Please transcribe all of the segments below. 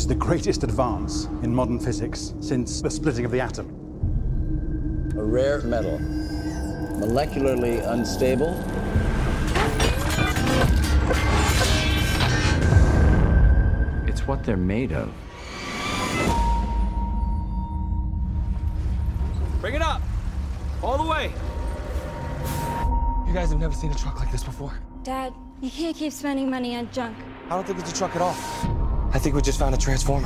is the greatest advance in modern physics since the splitting of the atom. A rare metal, molecularly unstable. It's what they're made of. Bring it up! All the way! You guys have never seen a truck like this before? Dad, you can't keep spending money on junk. I don't think it's a truck at all. I think we just found a transformer.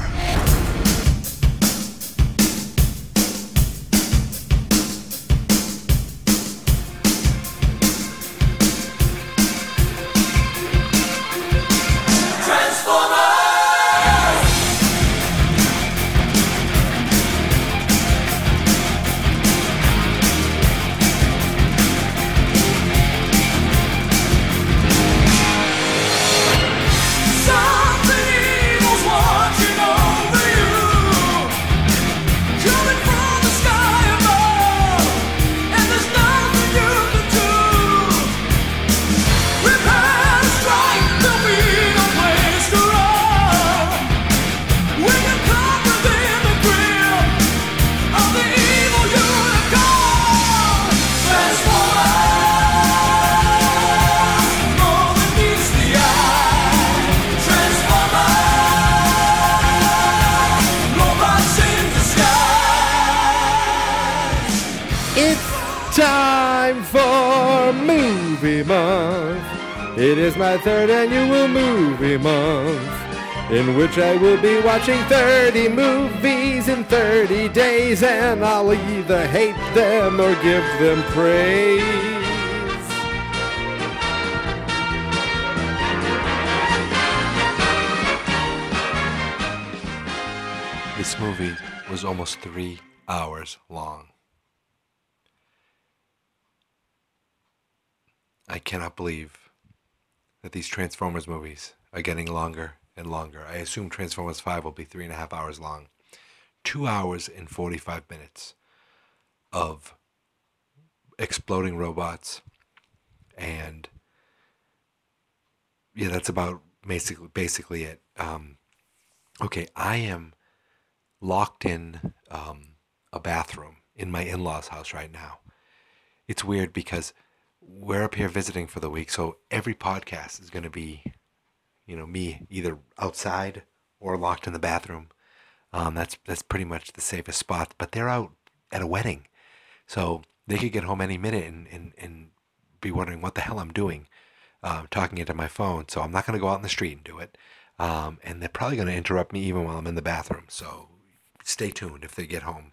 Time for Movie Month. It is my third annual Movie Month, in which I will be watching 30 movies in 30 days, and I'll either hate them or give them praise. This movie was almost 3 hours long. I cannot believe that these Transformers movies are getting longer and longer. I assume Transformers 5 will be 3.5 hours long. 2 hours and 45 minutes of exploding robots. And yeah, that's about basically it. Okay, I am locked in a bathroom in my in-laws' house right now. It's weird because we're up here visiting for the week, so every podcast is going to be, me either outside or locked in the bathroom. That's pretty much the safest spot. But they're out at a wedding, so they could get home any minute and be wondering what the hell I'm doing, talking into my phone. So I'm not going to go out in the street and do it. And they're probably going to interrupt me even while I'm in the bathroom. So stay tuned if they get home.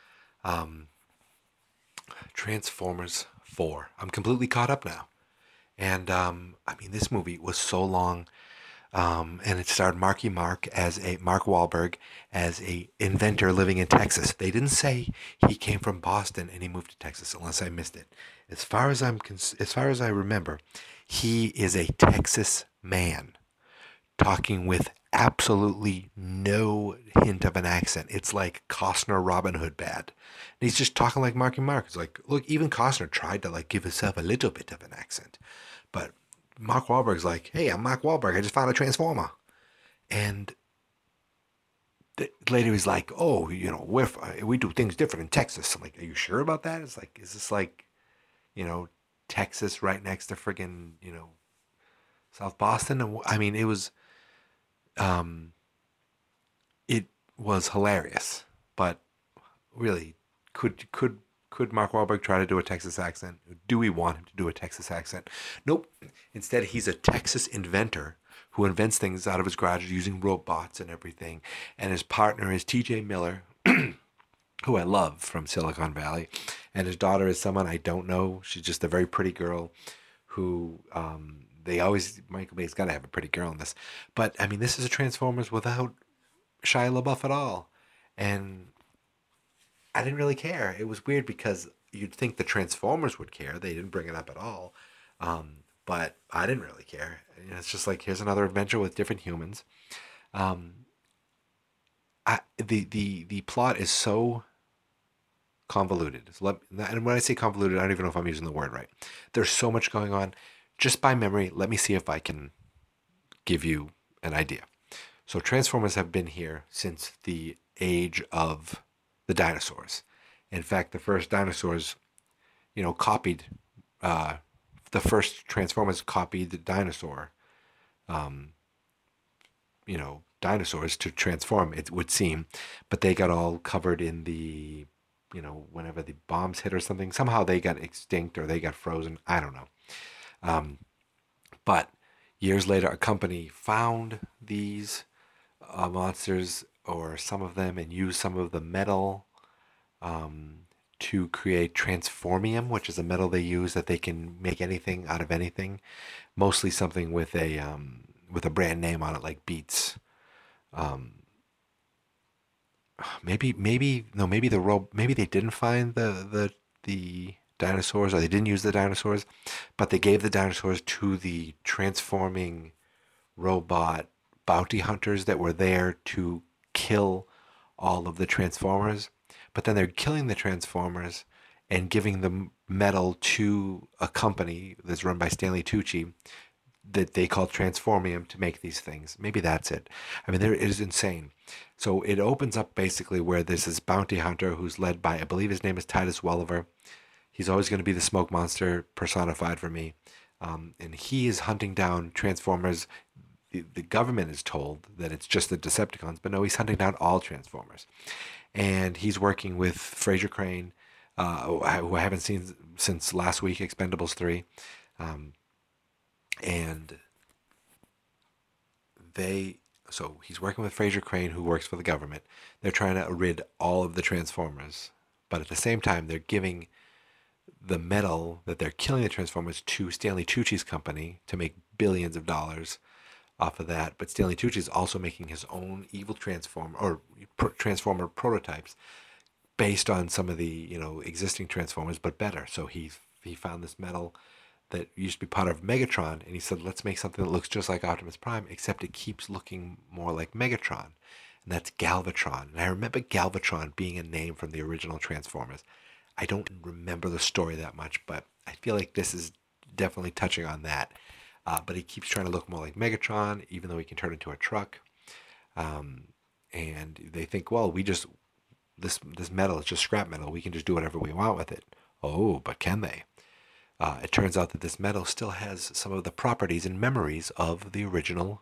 Transformers 4. I'm completely caught up now. And, this movie was so long. And it starred Mark Wahlberg as a inventor living in Texas. They didn't say he came from Boston and he moved to Texas, unless I missed it. As far as I remember, he is a Texas man talking with absolutely no hint of an accent. It's like Costner Robin Hood bad. And he's just talking like Marky Mark. It's like, look, even Costner tried to give himself a little bit of an accent. But Mark Wahlberg's like, hey, I'm Mark Wahlberg. I just found a Transformer. And later he's like, oh, we do things different in Texas. I'm like, are you sure about that? It's like, is this like, Texas right next to friggin', South Boston? And it was... it was hilarious, but really, could Mark Wahlberg try to do a Texas accent? Do we want him to do a Texas accent? Nope. Instead, he's a Texas inventor who invents things out of his garage using robots and everything. And his partner is T.J. Miller, who I love from Silicon Valley. And his daughter is someone I don't know. She's just a very pretty girl who... Michael Bay's got to have a pretty girl in this. But, this is a Transformers without Shia LaBeouf at all. And I didn't really care. It was weird because you'd think the Transformers would care. They didn't bring it up at all. But I didn't really care. It's just like, here's another adventure with different humans. The plot is so convoluted. And when I say convoluted, I don't even know if I'm using the word right. There's so much going on. Just by memory, let me see if I can give you an idea. So Transformers have been here since the age of the dinosaurs. In fact, the first dinosaurs, copied, the first Transformers copied the dinosaur, dinosaurs to transform, it would seem. But they got all covered in the, whenever the bombs hit or something. Somehow they got extinct or they got frozen. I don't know. But years later, a company found these monsters, or some of them, and used some of the metal to create transformium, which is a metal they use that they can make anything out of anything. Mostly something with a brand name on it, like Beats. Maybe they didn't find the dinosaurs, or they didn't use the dinosaurs, but they gave the dinosaurs to the transforming robot bounty hunters that were there to kill all of the Transformers. But then they're killing the Transformers and giving the metal to a company that's run by Stanley Tucci that they call Transformium to make these things. Maybe that's it. I mean, it is insane. So it opens up basically where there's this bounty hunter who's led by, I believe his name is Titus Welliver. He's always going to be the smoke monster personified for me. And he is hunting down Transformers. The government is told that it's just the Decepticons, but no, he's hunting down all Transformers. And he's working with Fraser Crane, who I haven't seen since last week, Expendables 3. So he's working with Fraser Crane, who works for the government. They're trying to rid all of the Transformers, but at the same time, they're giving the metal that they're killing the Transformers to Stanley Tucci's company to make billions of dollars off of that. But Stanley Tucci is also making his own evil Transformer prototypes based on some of the existing Transformers, but better. So he found this metal that used to be part of Megatron, and he said, let's make something that looks just like Optimus Prime, except it keeps looking more like Megatron, and that's Galvatron. And I remember Galvatron being a name from the original Transformers. I don't remember the story that much, but I feel like this is definitely touching on that. But he keeps trying to look more like Megatron, even though he can turn into a truck. And they think, well, this metal is just scrap metal. We can just do whatever we want with it. Oh, but can they? It turns out that this metal still has some of the properties and memories of the original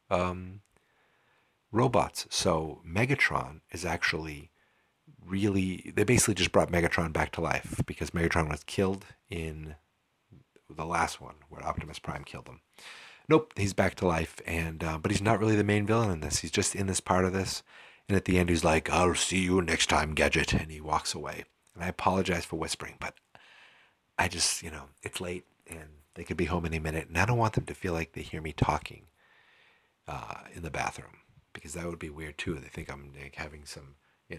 robots. So Megatron is actually they basically just brought Megatron back to life, because Megatron was killed in the last one where Optimus Prime killed him. Nope, he's back to life, and but he's not really the main villain in this. He's just in this part of this, and at the end he's like, "I'll see you next time, Gadget," and he walks away. And I apologize for whispering, but I just, it's late, and they could be home any minute, and I don't want them to feel like they hear me talking in the bathroom, because that would be weird too. They think I'm having some,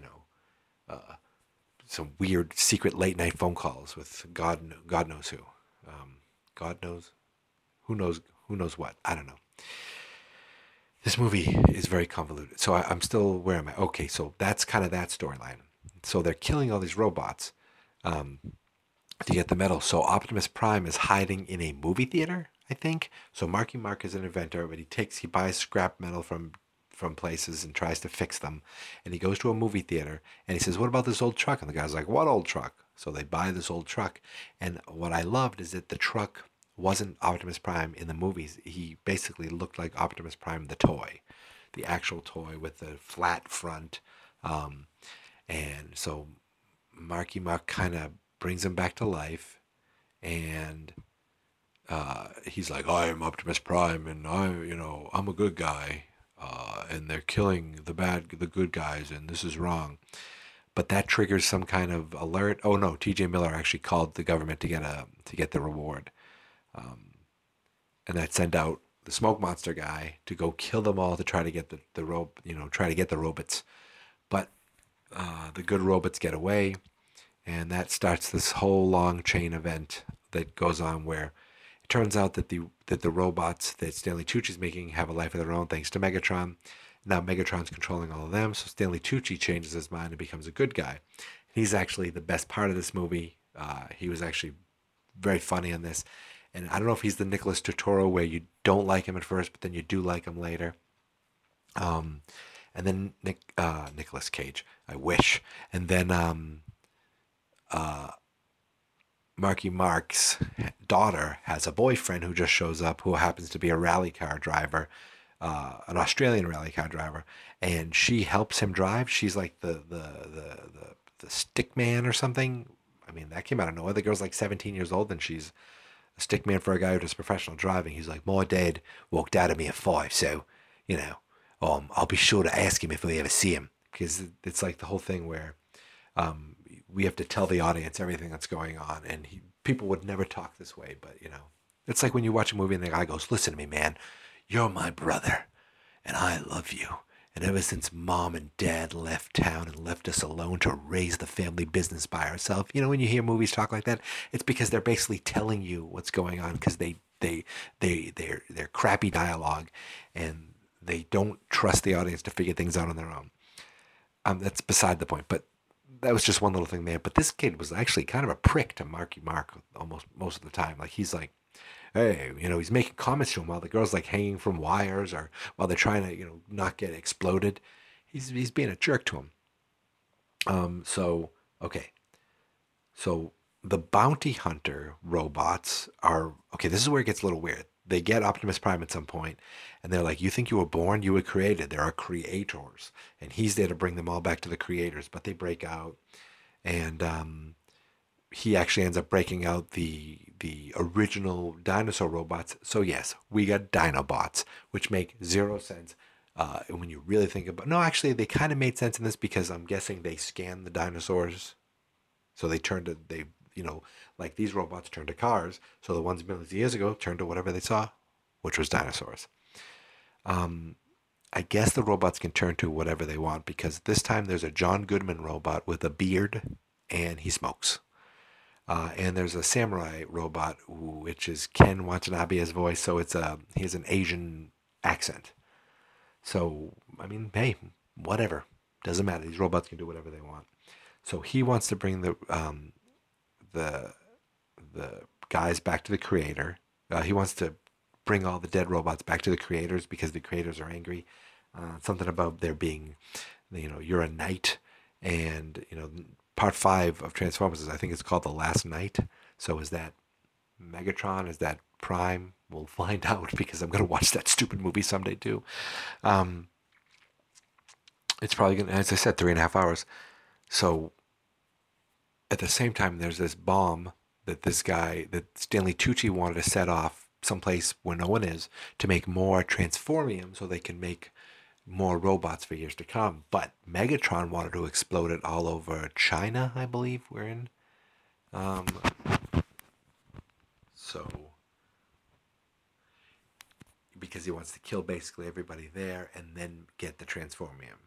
some weird secret late night phone calls with God knows who. God knows, who knows what. I don't know. This movie is very convoluted. So I'm still, where am I? Okay, so that's kind of that storyline. So they're killing all these robots to get the metal. So Optimus Prime is hiding in a movie theater, I think. So Marky Mark is an inventor, but he buys scrap metal from places and tries to fix them. And he goes to a movie theater and he says, "What about this old truck?" And the guy's like, "What old truck?" So they buy this old truck. And what I loved is that the truck wasn't Optimus Prime in the movies. He basically looked like Optimus Prime, the toy, the actual toy with the flat front. And so Marky Mark kind of brings him back to life. And he's like, "I'm Optimus Prime, and I'm a good guy. And they're killing the good guys, and this is wrong." But that triggers some kind of alert. Oh no, T.J. Miller actually called the government to get the reward, and that sent out the smoke monster guy to go kill them all to try to get the robots. But the good robots get away, and that starts this whole long chain event that goes on where it turns out that the robots that Stanley Tucci's making have a life of their own thanks to Megatron. Now Megatron's controlling all of them, so Stanley Tucci changes his mind and becomes a good guy. He's actually the best part of this movie. He was actually very funny in this. And I don't know if he's the Nicholas Turturro where you don't like him at first, but then you do like him later. And then Nicolas Cage, I wish. And then Marky Mark's daughter has a boyfriend who just shows up, who happens to be a rally car driver, an Australian rally car driver, and she helps him drive. She's like the stick man or something. I mean, that came out of nowhere. The girl's like 17 years old, and she's a stick man for a guy who does professional driving. He's like, my dad walked out of me at 5, so, I'll be sure to ask him if we ever see him. Because it's like the whole thing where we have to tell the audience everything that's going on. And people would never talk this way, but, it's like when you watch a movie and the guy goes, listen to me, man, you're my brother, and I love you. And ever since Mom and Dad left town and left us alone to raise the family business by ourselves, when you hear movies talk like that, it's because they're basically telling you what's going on, because they're crappy dialogue, and they don't trust the audience to figure things out on their own. That's beside the point, but that was just one little thing there. But this kid was actually kind of a prick to Marky Mark almost most of the time. Like, he's like, hey, he's making comments to him while the girl's like hanging from wires, or while they're trying to, not get exploded. He's being a jerk to him. So the bounty hunter robots are, okay, this is where it gets a little weird. They get Optimus Prime at some point, and they're like, you think you were born? You were created. There are creators. And he's there to bring them all back to the creators, but they break out. And he actually ends up breaking out the original dinosaur robots. So yes, we got Dinobots, which make zero sense when you really think about. No, actually, they kind of made sense in this, because I'm guessing they scanned the dinosaurs, so they turned to like these robots turned to cars. So the ones millions of years ago turned to whatever they saw, which was dinosaurs. I guess the robots can turn to whatever they want, because this time there's a John Goodman robot with a beard, and he smokes. And there's a samurai robot, which is Ken Watanabe's voice, so he has an Asian accent. So, I mean, hey, whatever. Doesn't matter. These robots can do whatever they want. So he wants to bring the guys back to the creator. He wants to bring all the dead robots back to the creators, because the creators are angry. Something about there being, you're a knight, and, Part 5 of Transformers, I think it's called The Last Knight. So is that Megatron? Is that Prime? We'll find out, because I'm going to watch that stupid movie someday too. It's probably going to, as I said, 3.5 hours. So at the same time, there's this bomb that Stanley Tucci wanted to set off someplace where no one is, to make more Transformium, so they can make more robots for years to come. But Megatron wanted to explode it all over China, I believe we're in. So because he wants to kill basically everybody there and then get the Transformium.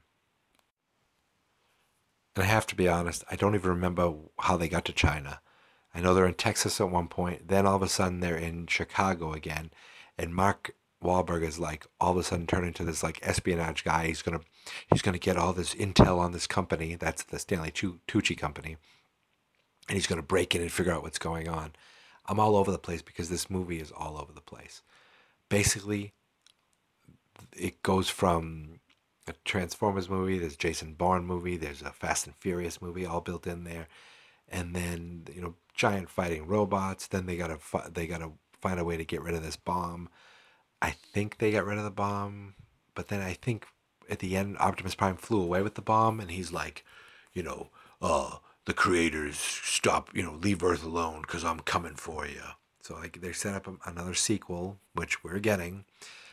And I have to be honest, I don't even remember how they got to China. I know they're in Texas at one point, then all of a sudden they're in Chicago again, and Mark Wahlberg is like all of a sudden turned into this like espionage guy. He's gonna get all this intel on this company. That's the Stanley Tucci company, and he's gonna break in and figure out what's going on. I'm all over the place, because this movie is all over the place. Basically, it goes from a Transformers movie, there's a Jason Bourne movie, there's a Fast and Furious movie all built in there, and then giant fighting robots. Then they gotta find a way to get rid of this bomb. I think they got rid of the bomb, but then I think at the end, Optimus Prime flew away with the bomb, and he's like, the creators stop, leave Earth alone, because I'm coming for you. So like they set up another sequel, which we're getting.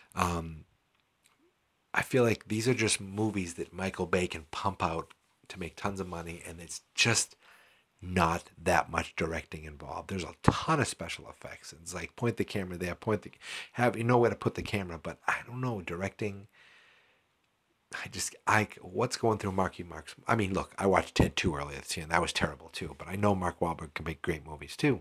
I feel like these are just movies that Michael Bay can pump out to make tons of money, and it's just not that much directing involved. There's a ton of special effects. It's like point the camera there, you know where to put the camera, but I don't know, directing. What's going through Marky Mark's? I mean, look, I watched Ted 2 earlier this year, and that was terrible too. But I know Mark Wahlberg can make great movies too.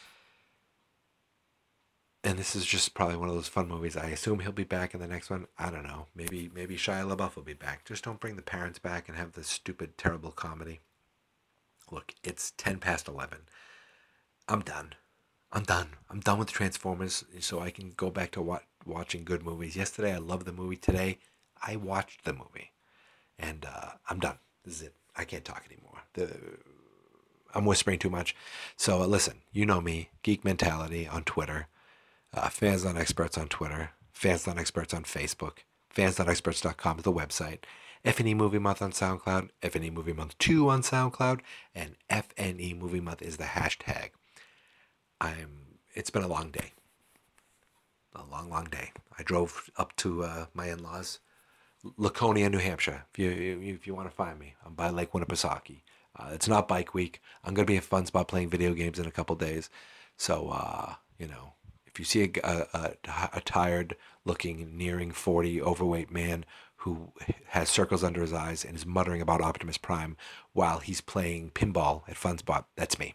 And this is just probably one of those fun movies. I assume he'll be back in the next one. I don't know. Maybe Shia LaBeouf will be back. Just don't bring the parents back and have this stupid, terrible comedy. Look, it's 11:10. I'm done. I'm done with Transformers, so I can go back to watching good movies. Yesterday, I loved the movie. Today, I watched the movie, and I'm done. This is it. I can't talk anymore. I'm whispering too much. So listen, you know me, Geek Mentality on Twitter, Fans Not Experts on Twitter, Fans Not Experts on Facebook, fansnotexperts.com is the website, FNE Movie Month on SoundCloud, FNE Movie Month 2 on SoundCloud, and FNE Movie Month is the hashtag. It's been a long day. A long day. I drove up to my in-laws, Laconia, New Hampshire. If you want to find me, I'm by Lake Winnipesaukee. It's not bike week. I'm going to be in Fun Spot playing video games in a couple days. So, if you see a tired-looking, nearing 40, overweight man who has circles under his eyes and is muttering about Optimus Prime while he's playing pinball at Fun Spot, that's me.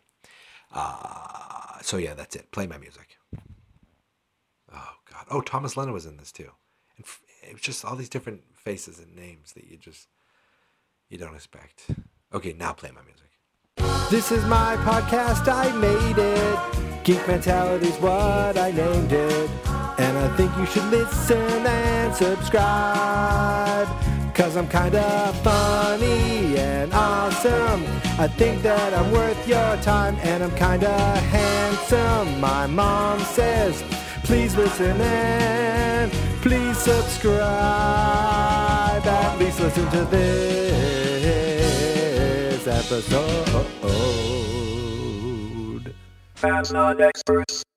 So yeah, that's it. Play my music. Oh God. Oh, Thomas Lennon was in this too. And it was just all these different faces and names that you don't expect. Okay, now play my music. This is my podcast, I made it. Geek Mentality's what I named it. And I think you should listen and subscribe. 'Cause I'm kinda funny and awesome. I think that I'm worth your time. And I'm kinda handsome, my mom says. Please listen and please subscribe. At least listen to this episode. Fans Not Experts.